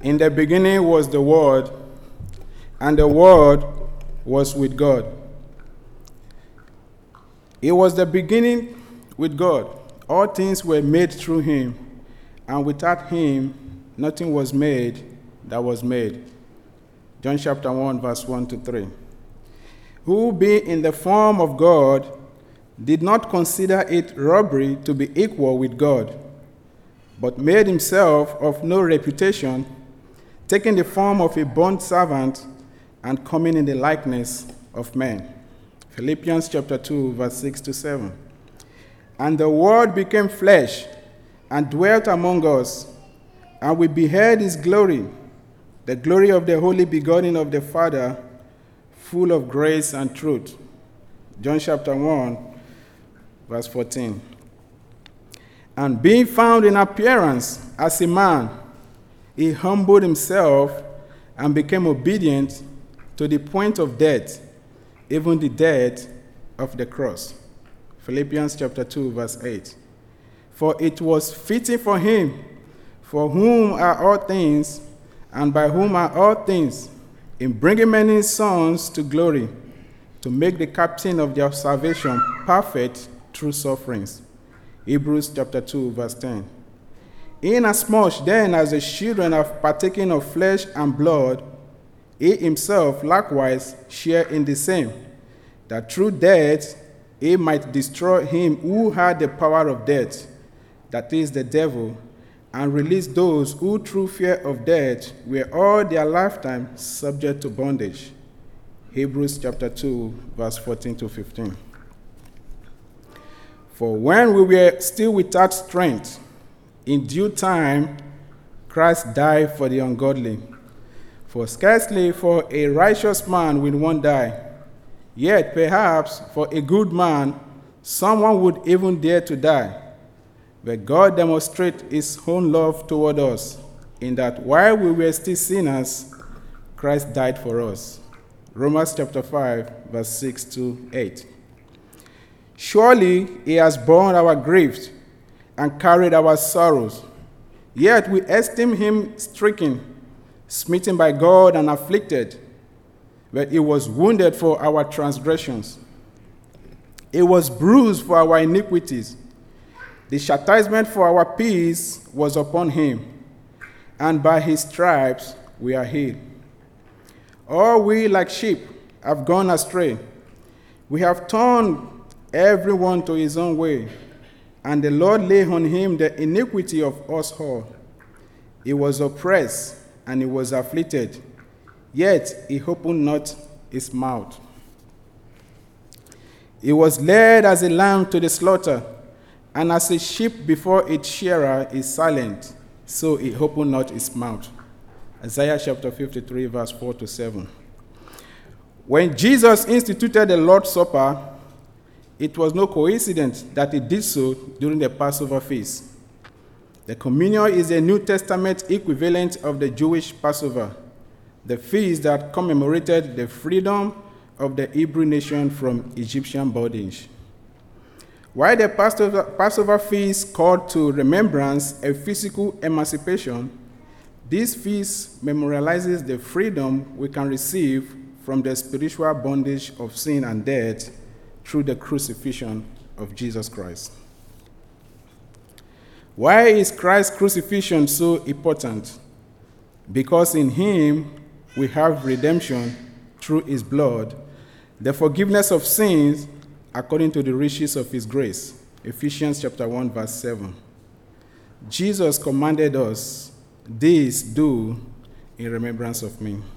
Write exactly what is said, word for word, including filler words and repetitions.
In the beginning was the Word, and the Word was with God. It was the beginning with God. All things were made through him, and without him nothing was made that was made. John chapter one, verse one to three. Who, being in the form of God, did not consider it robbery to be equal with God, but made himself of no reputation, taking the form of a bond servant and coming in the likeness of men. Philippians chapter two, verse six to seven. And the Word became flesh and dwelt among us, and we beheld his glory, the glory of the only begotten of the Father, full of grace and truth. John chapter one, verse fourteen. And being found in appearance as a man, he humbled himself and became obedient to the point of death, even the death of the cross. Philippians chapter two, verse eight. For it was fitting for him, for whom are all things, and by whom are all things, in bringing many sons to glory, to make the captain of their salvation perfect through sufferings. Hebrews chapter two, verse ten. Inasmuch then as the children have partaken of flesh and blood, he himself likewise shared in the same, that through death he might destroy him who had the power of death, that is, the devil, and release those who through fear of death were all their lifetime subject to bondage. Hebrews chapter two, verse fourteen to fifteen. For when we were still without strength, in due time Christ died for the ungodly. For scarcely for a righteous man will one die, yet perhaps for a good man someone would even dare to die. But God demonstrates his own love toward us, in that while we were still sinners, Christ died for us. Romans chapter five, verse six to eight. Surely he has borne our griefs and carried our sorrows, yet we esteem him stricken, smitten by God and afflicted. But he was wounded for our transgressions. He was bruised for our iniquities. The chastisement for our peace was upon him, and by his stripes we are healed. All we like sheep have gone astray. We have turned everyone to his own way, and the Lord laid on him the iniquity of us all. He was oppressed and he was afflicted, yet he opened not his mouth. He was led as a lamb to the slaughter, and as a sheep before its shearer is silent, so he opened not his mouth. Isaiah chapter fifty-three, verse four to seven. When Jesus instituted the Lord's Supper, it was no coincidence that he did so during the Passover feast. The communion is a New Testament equivalent of the Jewish Passover, the feast that commemorated the freedom of the Hebrew nation from Egyptian bondage. While the Passover, Passover feast called to remembrance a physical emancipation, this feast memorializes the freedom we can receive from the spiritual bondage of sin and death through the crucifixion of Jesus Christ. Why is Christ's crucifixion so important? Because in him we have redemption through his blood, the forgiveness of sins according to the riches of his grace. Ephesians chapter one, verse seven. Jesus commanded us, "This do in remembrance of me."